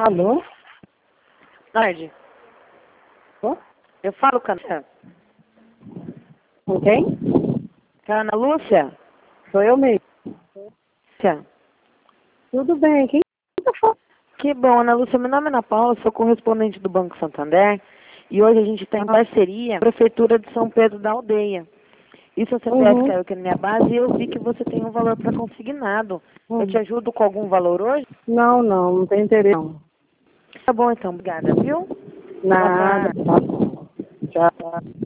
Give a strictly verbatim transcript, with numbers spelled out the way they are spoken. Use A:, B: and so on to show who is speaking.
A: Alô?
B: Tarde.
A: Ô?
B: Eu falo com a Ana.
A: Com quem?
B: Com a Ana Lúcia?
A: Sou eu mesmo.
B: Lúcia.
A: Tudo bem, quem tá falando?
B: Que bom, Ana Lúcia. Meu nome é Ana Paula, sou correspondente do Banco Santander. E hoje a gente está em parceria com a Prefeitura de São Pedro da Aldeia. E seu C P F
A: Uhum.
B: caiu aqui na minha base e eu vi que você tem um valor para consignado.
A: Uhum.
B: Eu te ajudo com algum valor hoje?
A: Não, não, não tem interesse não.
B: Tá bom então, obrigada, viu?
A: Nada,
B: Boa tarde.
A: tá bom. Tchau.